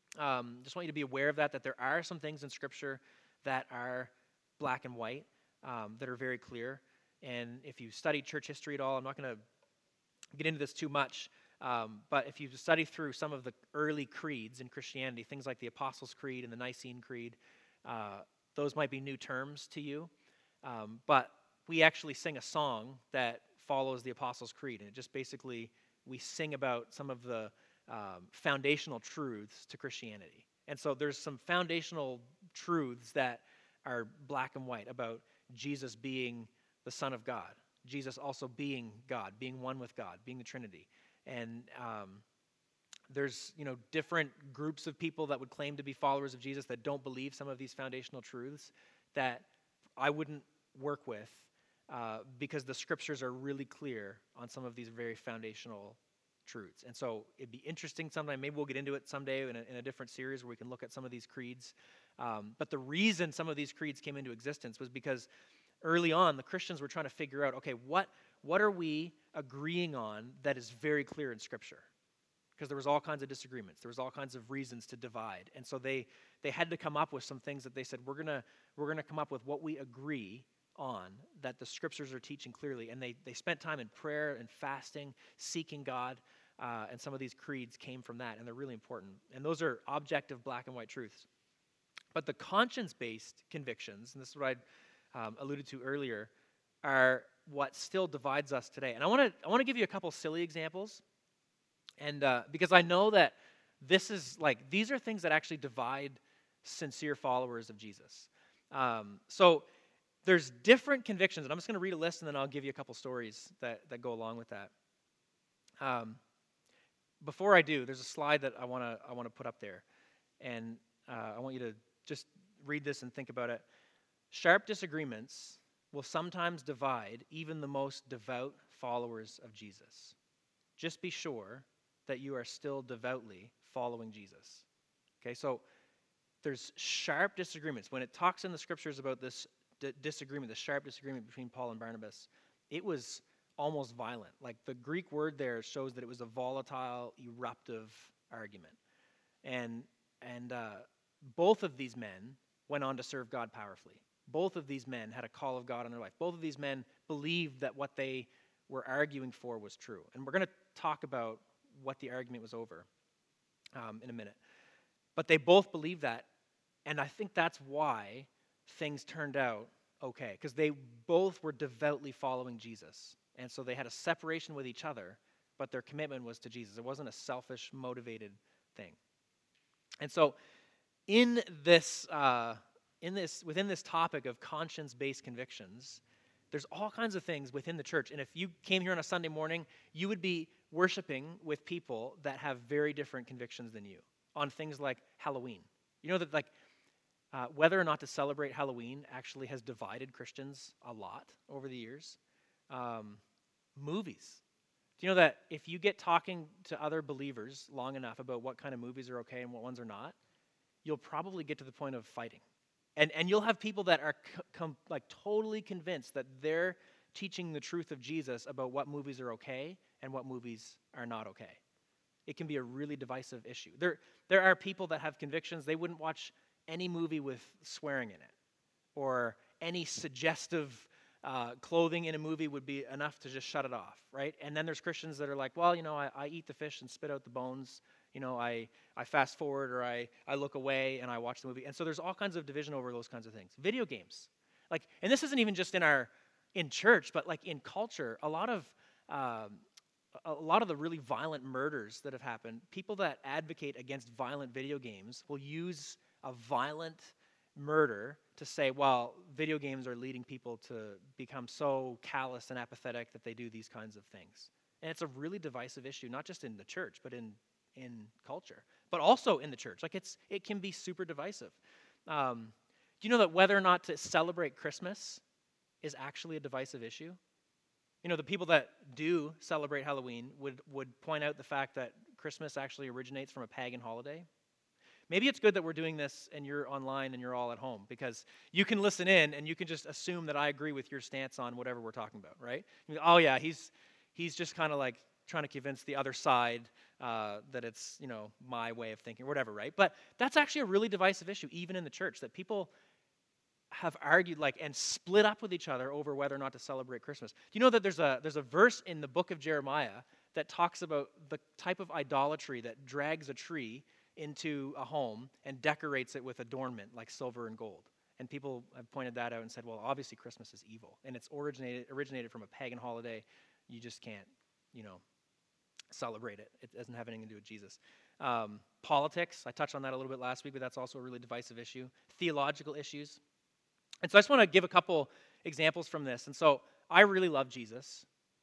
Um, just want you to be aware of that, that there are some things in Scripture that are black and white, um, that are very clear. And if you study church history at all, I'm not going to get into this too much, um, but if you study through some of the early creeds in Christianity, things like the Apostles' Creed and the Nicene Creed, uh, those might be new terms to you, um, but we actually sing a song that follows the Apostles' Creed, and it just basically, we sing about some of the um, foundational truths to Christianity. And so there's some foundational truths that are black and white about Jesus being the Son of God, Jesus also being God, being one with God, being the Trinity. And um, there's, you know, different groups of people that would claim to be followers of Jesus that don't believe some of these foundational truths that I wouldn't work with uh, because the Scriptures are really clear on some of these very foundational truths. And so it'd be interesting sometime, maybe we'll get into it someday in a, in a different series where we can look at some of these creeds. Um, but the reason some of these creeds came into existence was because early on, the Christians were trying to figure out, okay, what, what are we agreeing on that is very clear in Scripture? Because there was all kinds of disagreements. There was all kinds of reasons to divide. And so they, they had to come up with some things that they said, we're going to we're gonna come up with what we agree on that the Scriptures are teaching clearly. And they, they spent time in prayer and fasting, seeking God, uh, and some of these creeds came from that, and they're really important. And those are objective black and white truths. But the conscience-based convictions, and this is what I Um, alluded to earlier, are what still divides us today. And I want to I want to give you a couple silly examples, and uh, because I know that this is like these are things that actually divide sincere followers of Jesus. Um, so there's different convictions, and I'm just going to read a list, and then I'll give you a couple stories that that go along with that. Um, before I do, there's a slide that I want to I want to put up there, and uh, I want you to just read this and think about it. Sharp disagreements will sometimes divide even the most devout followers of Jesus. Just be sure that you are still devoutly following Jesus. Okay, so there's sharp disagreements. When it talks in the Scriptures about this d- disagreement, the sharp disagreement between Paul and Barnabas, it was almost violent. Like the Greek word there shows that it was a volatile, eruptive argument. And, and uh, both of these men went on to serve God powerfully. Both of these men had a call of God on their life. Both of these men believed that what they were arguing for was true. And we're going to talk about what the argument was over um, in a minute. But they both believed that, and I think that's why things turned out okay, because they both were devoutly following Jesus. And so they had a separation with each other, but their commitment was to Jesus. It wasn't a selfish, motivated thing. And so in this... Uh, In this, within this topic of conscience-based convictions, there's all kinds of things within the church. And if you came here on a Sunday morning, you would be worshiping with people that have very different convictions than you on things like Halloween. You know that like uh, whether or not to celebrate Halloween actually has divided Christians a lot over the years. Um, movies. Do you know that if you get talking to other believers long enough about what kind of movies are okay and what ones are not, you'll probably get to the point of fighting. And and you'll have people that are com- like totally convinced that they're teaching the truth of Jesus about what movies are okay and what movies are not okay. It can be a really divisive issue. There there are people that have convictions they wouldn't watch any movie with swearing in it, or any suggestive uh, clothing in a movie would be enough to just shut it off, right? And then there's Christians that are like, well, you know, I, I eat the fish and spit out the bones. You know, I, I fast forward or I, I look away and I watch the movie. And so there's all kinds of division over those kinds of things. Video games. Like, and this isn't even just in our, in church, but like in culture, a lot of, um, a lot of the really violent murders that have happened, people that advocate against violent video games will use a violent murder to say, well, video games are leading people to become so callous and apathetic that they do these kinds of things. And it's a really divisive issue, not just in the church, but in in culture, but also in the church. Like it's, it can be super divisive. Um, do you know that whether or not to celebrate Christmas is actually a divisive issue? You know, the people that do celebrate Halloween would, would point out the fact that Christmas actually originates from a pagan holiday. Maybe it's good that we're doing this and you're online and you're all at home, because you can listen in and you can just assume that I agree with your stance on whatever we're talking about, right? You go, oh yeah, he's he's just kind of like trying to convince the other side uh, that it's, you know, my way of thinking or whatever, right? But that's actually a really divisive issue, even in the church, that people have argued like and split up with each other over whether or not to celebrate Christmas. Do you know that there's a there's a verse in the book of Jeremiah that talks about the type of idolatry that drags a tree into a home and decorates it with adornment like silver and gold? And people have pointed that out and said, well, obviously Christmas is evil, and it's originated originated from a pagan holiday. You just can't, you know, celebrate it. It doesn't have anything to do with Jesus. Um, politics, I touched on that a little bit last week, but that's also a really divisive issue. Theological issues. And so I just want to give a couple examples from this. And so I really love Jesus,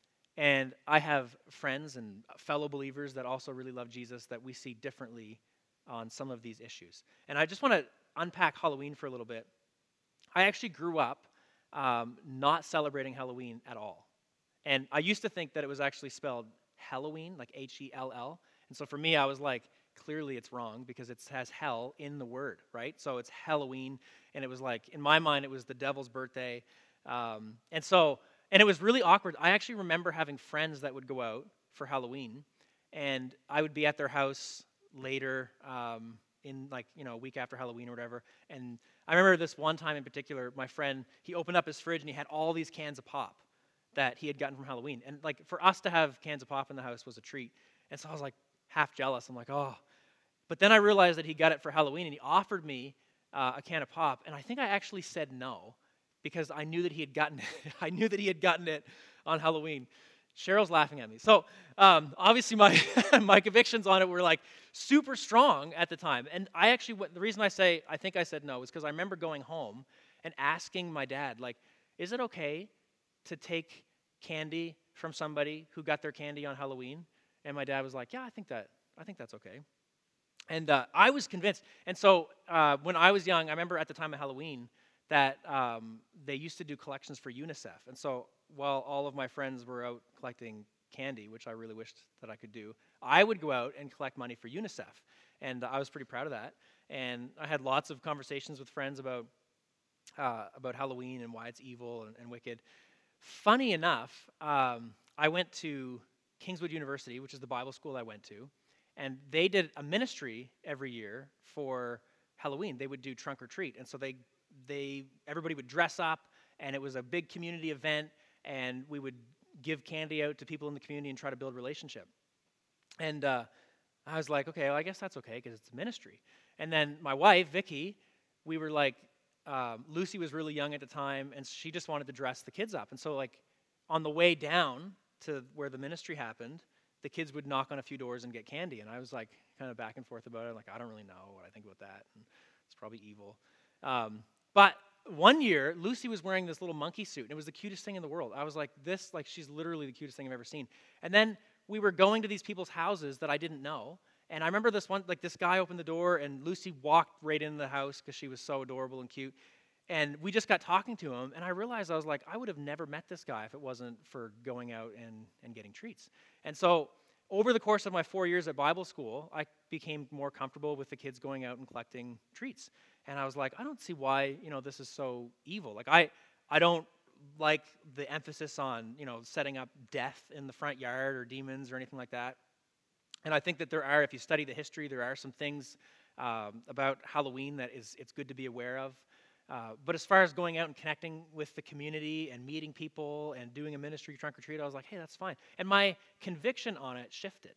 and I have friends and fellow believers that also really love Jesus that we see differently on some of these issues. And I just want to unpack Halloween for a little bit. I actually grew up um, not celebrating Halloween at all. And I used to think that it was actually spelled Halloween, like H E L L. And so for me, I was like, clearly it's wrong because it has hell in the word, right? So it's Halloween, and it was like, in my mind, it was the devil's birthday. Um, and so, and it was really awkward. I actually remember having friends that would go out for Halloween, and I would be at their house later um, in like, you know, a week after Halloween or whatever. And I remember this one time in particular, my friend, he opened up his fridge and he had all these cans of pop that he had gotten from Halloween. And like for us to have cans of pop in the house was a treat. And so I was like half jealous. I'm like, oh. But then I realized that he got it for Halloween, and he offered me uh, a can of pop. And I think I actually said no because I knew that he had gotten it. I knew that he had gotten it on Halloween. Cheryl's laughing at me. So um, obviously my my convictions on it were like super strong at the time. And I actually, the reason I say I think I said no is because I remember going home and asking my dad, like, is it okay to take candy from somebody who got their candy on Halloween? And my dad was like, yeah, I think that I think that's okay. And uh, I was convinced. And so uh, when I was young, I remember at the time of Halloween that um, they used to do collections for UNICEF. And so while all of my friends were out collecting candy, which I really wished that I could do, I would go out and collect money for UNICEF. And uh, I was pretty proud of that. And I had lots of conversations with friends about uh, about Halloween and why it's evil and, and wicked. Funny enough, um, I went to Kingswood University, which is the Bible school I went to, and they did a ministry every year for Halloween. They would do trunk or treat. And so they they everybody would dress up, and it was a big community event, and we would give candy out to people in the community and try to build relationship. And uh, I was like, okay, well, I guess that's okay because it's a ministry. And then my wife, Vicky, we were like, um, Lucy was really young at the time, and she just wanted to dress the kids up. And so like on the way down to where the ministry happened, the kids would knock on a few doors and get candy. And I was like kind of back and forth about it. Like, I don't really know what I think about that. And it's probably evil. Um, but one year, Lucy was wearing this little monkey suit, and it was the cutest thing in the world. I was like, this, like, she's literally the cutest thing I've ever seen. And then we were going to these people's houses that I didn't know. And I remember this one, like this guy opened the door, and Lucy walked right into the house because she was so adorable and cute. And we just got talking to him, and I realized, I was like, I would have never met this guy if it wasn't for going out and, and getting treats. And so over the course of my four years at Bible school, I became more comfortable with the kids going out and collecting treats. And I was like, I don't see why, you know, this is so evil. Like, I, I don't like the emphasis on, you know, setting up death in the front yard or demons or anything like that. And I think that there are, if you study the history, there are some things um, about Halloween that is it's good to be aware of. Uh, but as far as going out and connecting with the community and meeting people and doing a ministry trunk or treat, I was like, hey, that's fine. And my conviction on it shifted.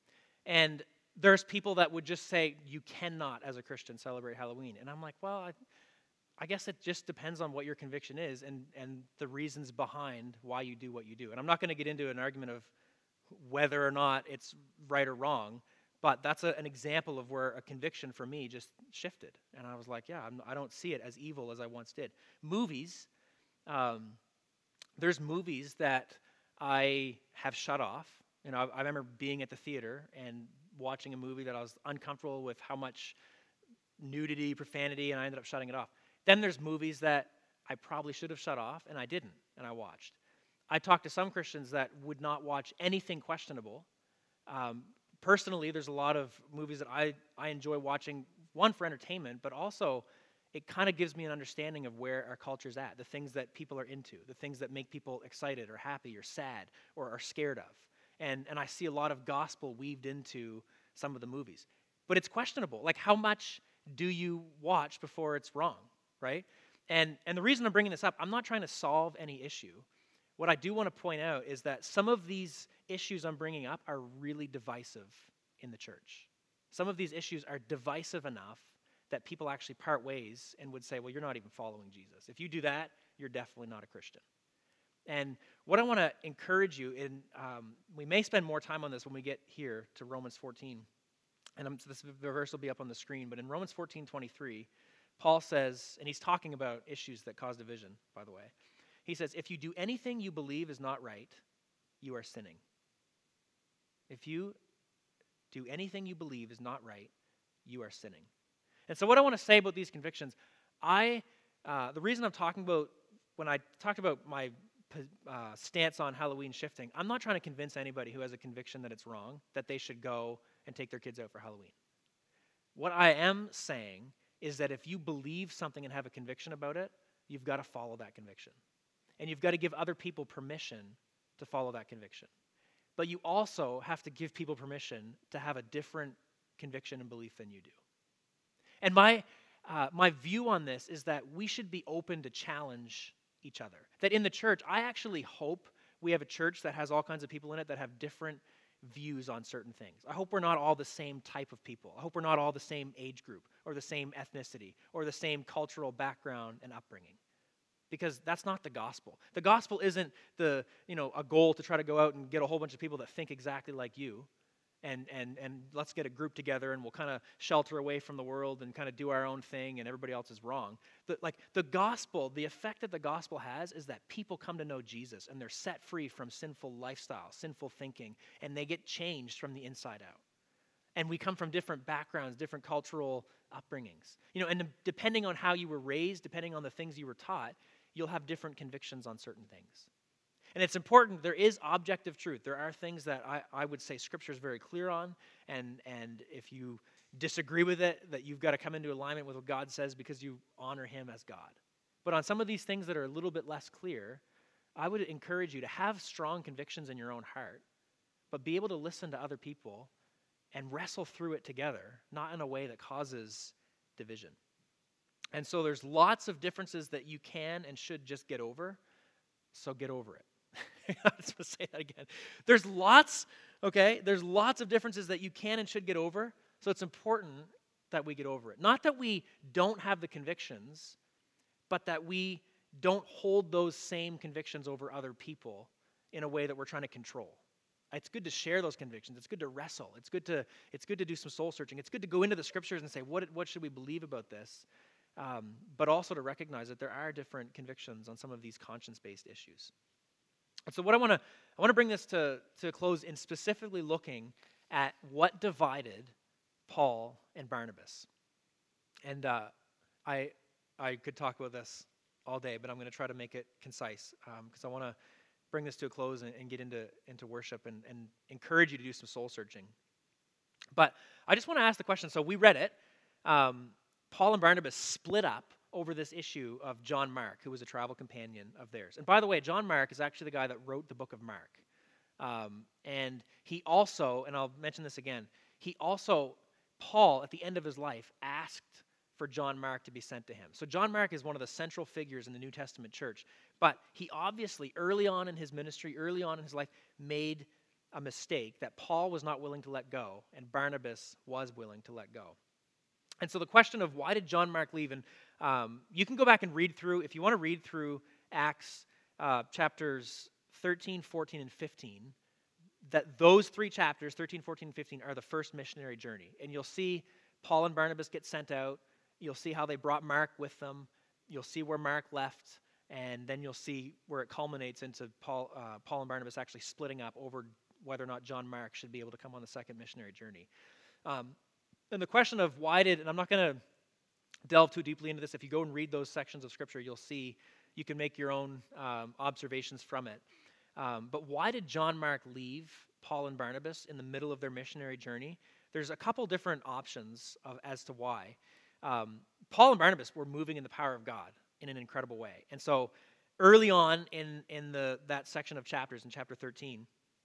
And there's people that would just say, you cannot, as a Christian, celebrate Halloween. And I'm like, well, I, I guess it just depends on what your conviction is and, and the reasons behind why you do what you do. And I'm not going to get into an argument of whether or not it's right or wrong, but that's a, an example of where a conviction for me just shifted. And I was like, yeah, I'm, I don't see it as evil as I once did. Movies, um, there's movies that I have shut off. You know, I, I remember being at the theater and watching a movie that I was uncomfortable with how much nudity, profanity, and I ended up shutting it off. Then there's movies that I probably should have shut off, and I didn't, and I watched. I talked to some Christians that would not watch anything questionable. Um, personally, there's a lot of movies that I, I enjoy watching, one, for entertainment, but also it kind of gives me an understanding of where our culture's at, the things that people are into, the things that make people excited or happy or sad or are scared of. and, and I see a lot of gospel weaved into some of the movies. But it's questionable. Like, how much do you watch before it's wrong, right? And, and the reason I'm bringing this up, I'm not trying to solve any issue. What I do want to point out is that some of these issues I'm bringing up are really divisive in the church. Some of these issues are divisive enough that people actually part ways and would say, well, you're not even following Jesus. If you do that, you're definitely not a Christian. And what I want to encourage you in, um, we may spend more time on this when we get here to Romans fourteen. And I'm, this verse will be up on the screen, but in Romans fourteen twenty-three, Paul says, and he's talking about issues that cause division, by the way. He says, if you do anything you believe is not right, you are sinning. If you do anything you believe is not right, you are sinning. And so what I want to say about these convictions, I, uh, the reason I'm talking about, when I talked about my uh, stance on Halloween shifting, I'm not trying to convince anybody who has a conviction that it's wrong, that they should go and take their kids out for Halloween. What I am saying is that if you believe something and have a conviction about it, you've got to follow that conviction. And you've got to give other people permission to follow that conviction. But you also have to give people permission to have a different conviction and belief than you do. And my uh, my view on this is that we should be open to challenge each other. That in the church, I actually hope we have a church that has all kinds of people in it that have different views on certain things. I hope we're not all the same type of people. I hope we're not all the same age group or the same ethnicity or the same cultural background and upbringing. Because that's not the gospel. The gospel isn't the, you know, a goal to try to go out and get a whole bunch of people that think exactly like you. And and and let's get a group together and we'll kind of shelter away from the world and kind of do our own thing and everybody else is wrong. The, like the gospel, the effect that the gospel has is that people come to know Jesus and they're set free from sinful lifestyle, sinful thinking, and they get changed from the inside out. And we come from different backgrounds, different cultural upbringings. You know, and depending on how you were raised, depending on the things you were taught, you'll have different convictions on certain things. And it's important, there is objective truth. There are things that I, I would say Scripture is very clear on, and, and if you disagree with it, that you've got to come into alignment with what God says because you honor Him as God. But on some of these things that are a little bit less clear, I would encourage you to have strong convictions in your own heart, but be able to listen to other people and wrestle through it together, not in a way that causes division. And so there's lots of differences that you can and should just get over, so get over it. I'm just going to say that again. There's lots, okay, there's lots of differences that you can and should get over, so it's important that we get over it. Not that we don't have the convictions, but that we don't hold those same convictions over other people in a way that we're trying to control. It's good to share those convictions. It's good to wrestle. It's good to it's good to do some soul searching. It's good to go into the Scriptures and say, what, what should we believe about this? Um, but also to recognize that there are different convictions on some of these conscience-based issues. And so what I want to I want to bring this to, to a close in specifically looking at what divided Paul and Barnabas. And uh, I I could talk about this all day, but I'm going to try to make it concise because um, I want to bring this to a close and, and get into, into worship and, and encourage you to do some soul searching. But I just want to ask the question. So we read it. Um, Paul and Barnabas split up over this issue of John Mark, who was a travel companion of theirs. And by the way, John Mark is actually the guy that wrote the book of Mark. Um, and he also, and I'll mention this again, he also, Paul, at the end of his life, asked for John Mark to be sent to him. So John Mark is one of the central figures in the New Testament church. But he obviously, early on in his ministry, early on in his life, made a mistake that Paul was not willing to let go, and Barnabas was willing to let go. And so the question of why did John Mark leave, and um, you can go back and read through, if you want to read through Acts uh, chapters thirteen, fourteen, and fifteen, that those three chapters, thirteen, fourteen, and fifteen, are the first missionary journey. And you'll see Paul and Barnabas get sent out. You'll see how they brought Mark with them. You'll see where Mark left. And then you'll see where it culminates into Paul, uh, Paul and Barnabas actually splitting up over whether or not John Mark should be able to come on the second missionary journey. Um, and the question of why did, and I'm not going to delve too deeply into this. If you go and read those sections of Scripture, you'll see, you can make your own um, observations from it. Um, but why did John Mark leave Paul and Barnabas in the middle of their missionary journey? There's a couple different options of, as to why. Um, Paul and Barnabas were moving in the power of God in an incredible way. And so early on in, in the that section of chapters, in chapter thirteen,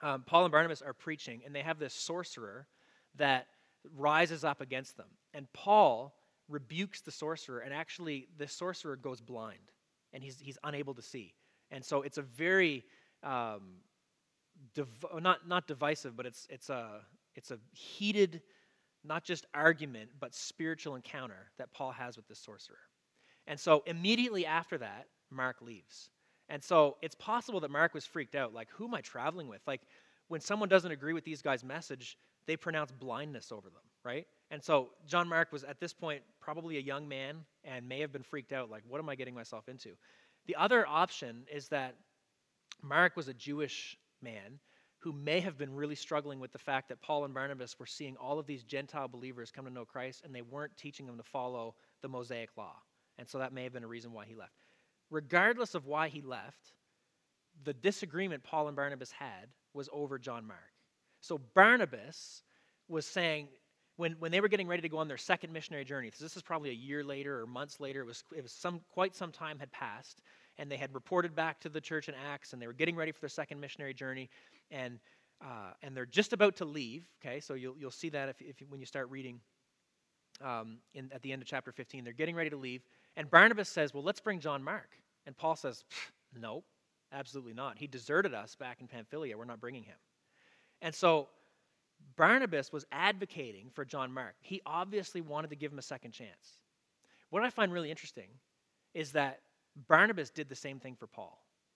um, Paul and Barnabas are preaching, and they have this sorcerer that rises up against them. And Paul rebukes the sorcerer, and actually the sorcerer goes blind, and he's, he's unable to see. And so it's a very, um, div- not, not divisive, but it's, it's, a, it's a heated, not just argument, but spiritual encounter that Paul has with this sorcerer. And so immediately after that, Mark leaves. And so it's possible that Mark was freaked out, like, who am I traveling with? Like, when someone doesn't agree with these guys' message, they pronounce blindness over them, right? And so John Mark was, at this point, probably a young man and may have been freaked out, like, what am I getting myself into? The other option is that Mark was a Jewish man who may have been really struggling with the fact that Paul and Barnabas were seeing all of these Gentile believers come to know Christ, and they weren't teaching them to follow the Mosaic law. And so that may have been a reason why he left. Regardless of why he left, the disagreement Paul and Barnabas had was over John Mark. So Barnabas was saying, when, when they were getting ready to go on their second missionary journey, so this is probably a year later or months later, it was, it was some quite some time had passed, and they had reported back to the church in Acts, and they were getting ready for their second missionary journey, and uh, and they're just about to leave. Okay, so you'll you'll see that if, if when you start reading um, in, at the end of chapter fifteen, they're getting ready to leave, and Barnabas says, "Well, let's bring John Mark," and Paul says, "No, absolutely not. He deserted us back in Pamphylia. We're not bringing him." And so Barnabas was advocating for John Mark. He obviously wanted to give him a second chance. What I find really interesting is that Barnabas did the same thing for Paul.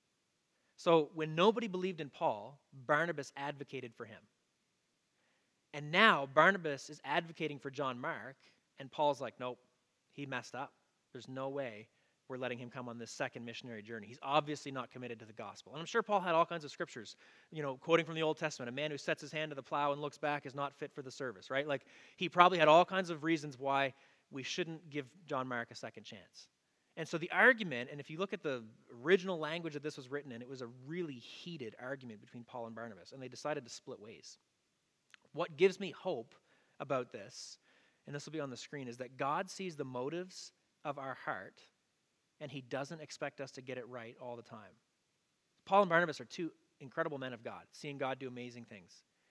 So when nobody believed in Paul, Barnabas advocated for him. And now Barnabas is advocating for John Mark, and Paul's like, nope, he messed up. There's no way we're letting him come on this second missionary journey. He's obviously not committed to the gospel. And I'm sure Paul had all kinds of scriptures, you know, quoting from the Old Testament. A man who sets his hand to the plow and looks back is not fit for the service, right? Like, he probably had all kinds of reasons why we shouldn't give John Mark a second chance. And so the argument, and if you look at the original language that this was written in, it was a really heated argument between Paul and Barnabas, and they decided to split ways. What gives me hope about this, and this will be on the screen, is that God sees the motives of our heart, and he doesn't expect us to get it right all the time. Paul and Barnabas are two incredible men of God, seeing God do amazing things.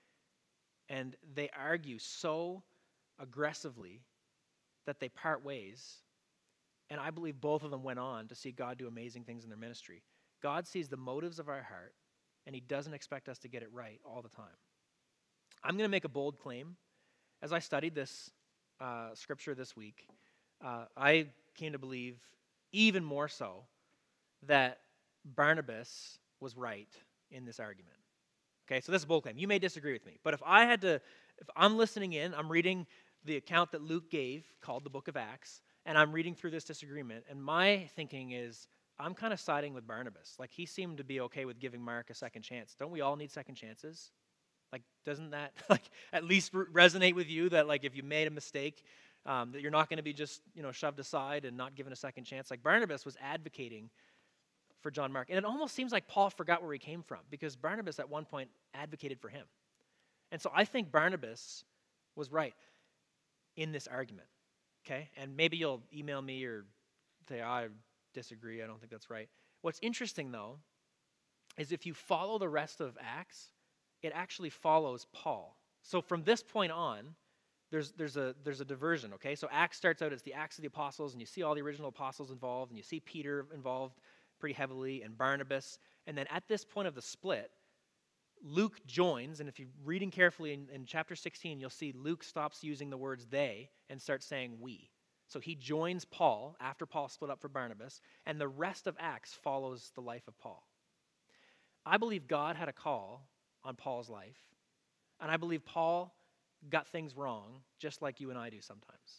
And they argue so aggressively that they part ways. And I believe both of them went on to see God do amazing things in their ministry. God sees the motives of our heart, and he doesn't expect us to get it right all the time. I'm going to make a bold claim. As I studied this uh, scripture this week, uh, I came to believe even more so that Barnabas was right in this argument. Okay, so this is a bold claim. You may disagree with me, but if I had to, if I'm listening in, I'm reading the account that Luke gave called the Book of Acts, and I'm reading through this disagreement, and my thinking is I'm kind of siding with Barnabas. Like, he seemed to be okay with giving Mark a second chance. Don't we all need second chances? Like, doesn't that like at least re- resonate with you that, like, if you made a mistake, um, that you're not going to be just, you know, shoved aside and not given a second chance? Like, Barnabas was advocating for John Mark. And it almost seems like Paul forgot where he came from, because Barnabas at one point advocated for him. And so I think Barnabas was right in this argument. Okay? And maybe you'll email me or say, oh, I disagree, I don't think that's right. What's interesting, though, is if you follow the rest of Acts, it actually follows Paul. So from this point on, there's there's a there's a diversion, okay? So Acts starts out as the Acts of the Apostles, and you see all the original apostles involved, and you see Peter involved pretty heavily, and Barnabas. And then at this point of the split, Luke joins, and if you're reading carefully in, in chapter sixteen, you'll see Luke stops using the words they and starts saying we. So he joins Paul after Paul split up for Barnabas, and the rest of Acts follows the life of Paul. I believe God had a call on Paul's life, and I believe Paul got things wrong, just like you and I do sometimes.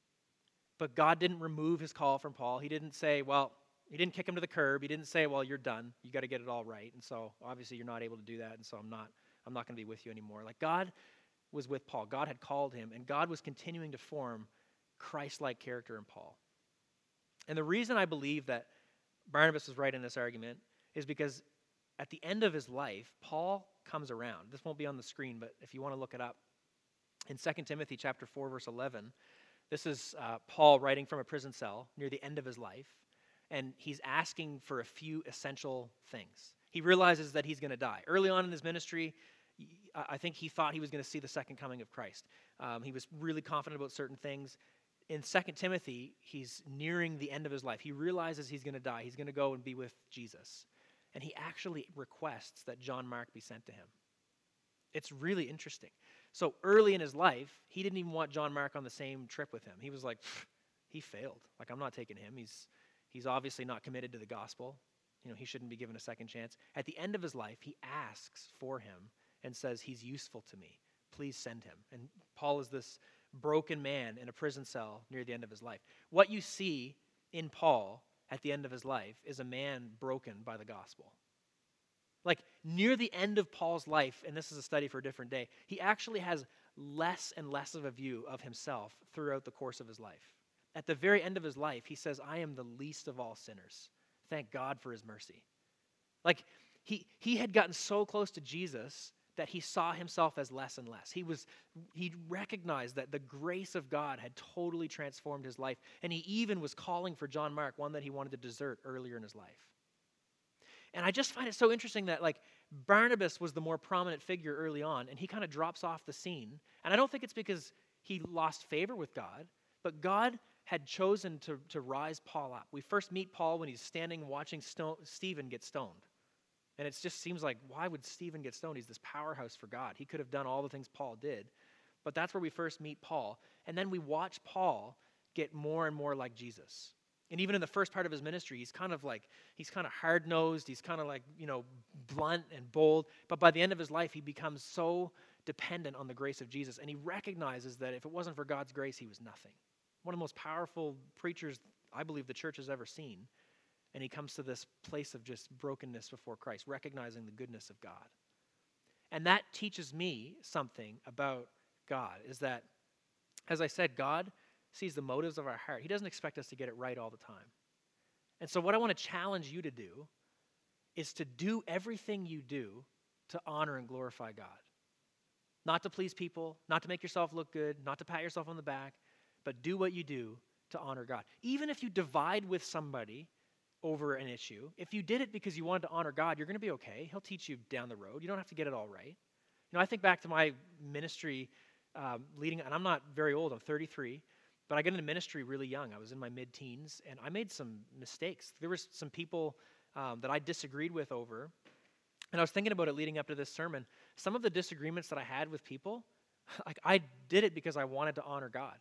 But God didn't remove his call from Paul. He didn't say, well, he didn't kick him to the curb. He didn't say, well, you're done. You got to get it all right. And so obviously you're not able to do that, and so I'm not I'm not going to be with you anymore. Like, God was with Paul. God had called him, and God was continuing to form Christ-like character in Paul. And the reason I believe that Barnabas was right in this argument is because at the end of his life, Paul comes around. This won't be on the screen, but if you want to look it up, in Second Timothy chapter four, verse eleven, this is uh, Paul writing from a prison cell near the end of his life, and he's asking for a few essential things. He realizes that he's going to die. Early on in his ministry, I think he thought he was going to see the second coming of Christ. Um, he was really confident about certain things. In Second Timothy, he's nearing the end of his life. He realizes he's going to die. He's going to go and be with Jesus. And he actually requests that John Mark be sent to him. It's really interesting. So early in his life, he didn't even want John Mark on the same trip with him. He was like, he failed. Like, I'm not taking him. He's he's obviously not committed to the gospel. You know, he shouldn't be given a second chance. At the end of his life, he asks for him and says, he's useful to me. Please send him. And Paul is this broken man in a prison cell near the end of his life. What you see in Paul at the end of his life is a man broken by the gospel. Like, near the end of Paul's life, and this is a study for a different day, he actually has less and less of a view of himself throughout the course of his life. At the very end of his life, he says, I am the least of all sinners. Thank God for his mercy. Like, he, he had gotten so close to Jesus that he saw himself as less and less. He was he recognized that the grace of God had totally transformed his life, and he even was calling for John Mark, one that he wanted to desert earlier in his life. And I just find it so interesting that, like, Barnabas was the more prominent figure early on, and he kind of drops off the scene. And I don't think it's because he lost favor with God, but God had chosen to, to rise Paul up. We first meet Paul when he's standing watching stone, Stephen get stoned. And it just seems like, why would Stephen get stoned? He's this powerhouse for God. He could have done all the things Paul did. But that's where we first meet Paul. And then we watch Paul get more and more like Jesus. And even in the first part of his ministry, he's kind of like, he's kind of hard-nosed. He's kind of like, you know, blunt and bold. But by the end of his life, he becomes so dependent on the grace of Jesus. And he recognizes that if it wasn't for God's grace, he was nothing. One of the most powerful preachers I believe the church has ever seen. And he comes to this place of just brokenness before Christ, recognizing the goodness of God. And that teaches me something about God, is that, as I said, God sees the motives of our heart. He doesn't expect us to get it right all the time. And so what I want to challenge you to do is to do everything you do to honor and glorify God. Not to please people, not to make yourself look good, not to pat yourself on the back, but do what you do to honor God. Even if you divide with somebody over an issue, if you did it because you wanted to honor God, you're going to be okay. He'll teach you down the road. You don't have to get it all right. You know, I think back to my ministry um, leading, and I'm not very old, I'm thirty-three, but I got into ministry really young. I was in my mid-teens, and I made some mistakes. There was some people um, that I disagreed with over, and I was thinking about it leading up to this sermon. Some of the disagreements that I had with people, like, I did it because I wanted to honor God.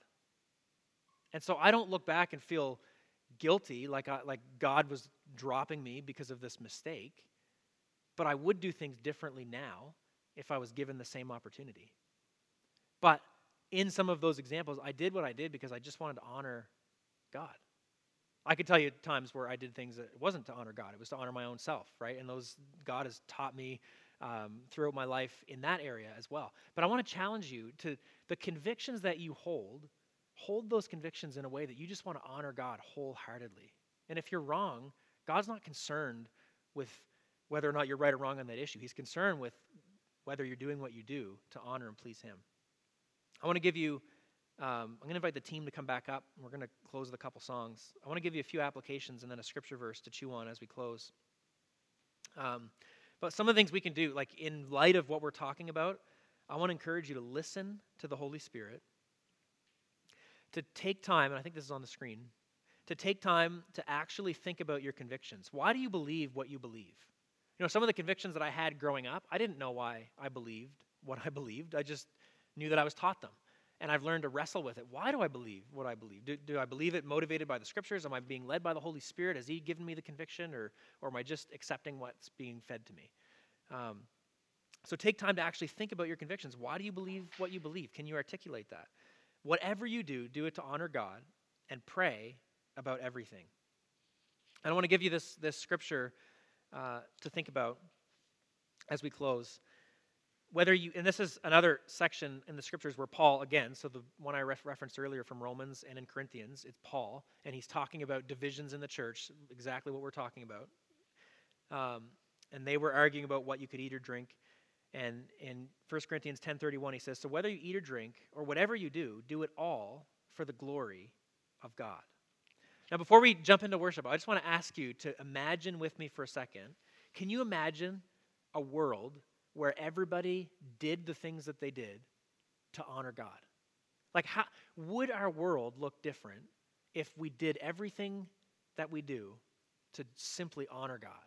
And so I don't look back and feel guilty, like I, like God was dropping me because of this mistake, but I would do things differently now if I was given the same opportunity. But in some of those examples, I did what I did because I just wanted to honor God. I could tell you times where I did things that it wasn't to honor God, it was to honor my own self, right? And those, God has taught me um, throughout my life in that area as well. But I want to challenge you to the convictions that you hold. Hold those convictions in a way that you just want to honor God wholeheartedly. And if you're wrong, God's not concerned with whether or not you're right or wrong on that issue. He's concerned with whether you're doing what you do to honor and please him. I want to give you, um, I'm going to invite the team to come back up. And we're going to close with a couple songs. I want to give you a few applications and then a scripture verse to chew on as we close. Um, but some of the things we can do, like in light of what we're talking about, I want to encourage you to listen to the Holy Spirit, to take time, and I think this is on the screen, to take time to actually think about your convictions. Why do you believe what you believe? You know, some of the convictions that I had growing up, I didn't know why I believed what I believed. I just knew that I was taught them. And I've learned to wrestle with it. Why do I believe what I believe? Do, do I believe it motivated by the scriptures? Am I being led by the Holy Spirit? Has he given me the conviction? Or, or am I just accepting what's being fed to me? Um, so take time to actually think about your convictions. Why do you believe what you believe? Can you articulate that? Whatever you do, do it to honor God and pray about everything. And I want to give you this, this scripture uh, to think about as we close. Whether you, and this is another section in the scriptures where Paul, again, so the one I ref- referenced earlier from Romans and in Corinthians, it's Paul, and he's talking about divisions in the church, exactly what we're talking about. Um, and they were arguing about what you could eat or drink. And in First Corinthians ten thirty-one, he says, so whether you eat or drink, or whatever you do, do it all for the glory of God. Now, before we jump into worship, I just want to ask you to imagine with me for a second, Can you imagine a world where everybody did the things that they did to honor God? Like, how would our world look different if we did everything that we do to simply honor God?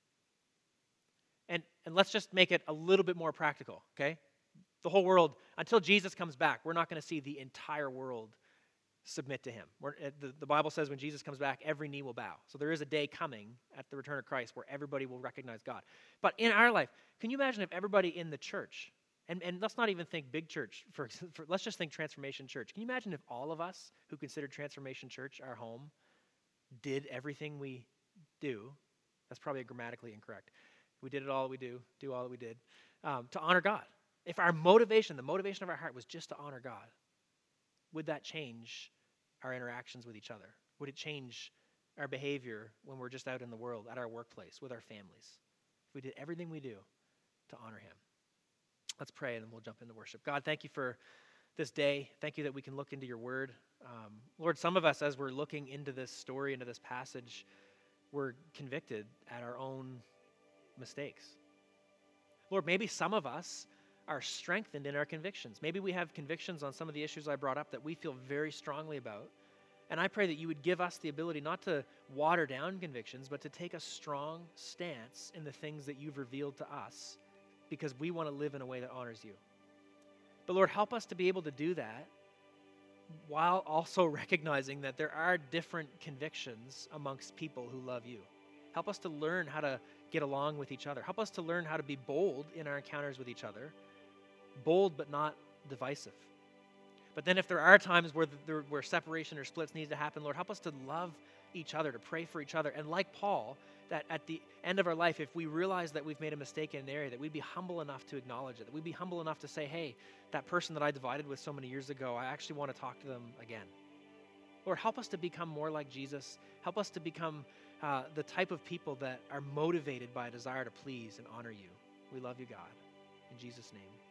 And, and let's just make it a little bit more practical, okay? The whole world, until Jesus comes back, we're not going to see the entire world submit to him. We're, the, the Bible says when Jesus comes back, every knee will bow. So there is a day coming at the return of Christ where everybody will recognize God. But in our life, can you imagine if everybody in the church, and, and let's not even think big church, for, for let's just think Transformation Church. Can you imagine if all of us who consider Transformation Church our home did everything we do? That's probably grammatically incorrect. We did it all we do, do all that we did, um, to honor God. If our motivation, the motivation of our heart was just to honor God, would that change our interactions with each other? Would it change our behavior when we're just out in the world, at our workplace, with our families? If we did everything we do to honor him. Let's pray and then we'll jump into worship. God, thank you for this day. Thank you that we can look into your word. Um, Lord, some of us, as we're looking into this story, into this passage, we're convicted at our own mistakes. Lord, maybe some of us are strengthened in our convictions. Maybe we have convictions on some of the issues I brought up that we feel very strongly about. And I pray that you would give us the ability not to water down convictions, but to take a strong stance in the things that you've revealed to us, because we want to live in a way that honors you. But Lord, help us to be able to do that while also recognizing that there are different convictions amongst people who love you. Help us to learn how to get along with each other. Help us to learn how to be bold in our encounters with each other. Bold but not divisive. But then if there are times where, there, where separation or splits needs to happen, Lord, help us to love each other, to pray for each other. And like Paul, that at the end of our life, if we realize that we've made a mistake in an area, that we'd be humble enough to acknowledge it, that we'd be humble enough to say, hey, that person that I divided with so many years ago, I actually want to talk to them again. Lord, help us to become more like Jesus. Help us to become uh, the type of people that are motivated by a desire to please and honor you. We love you, God. In Jesus' name.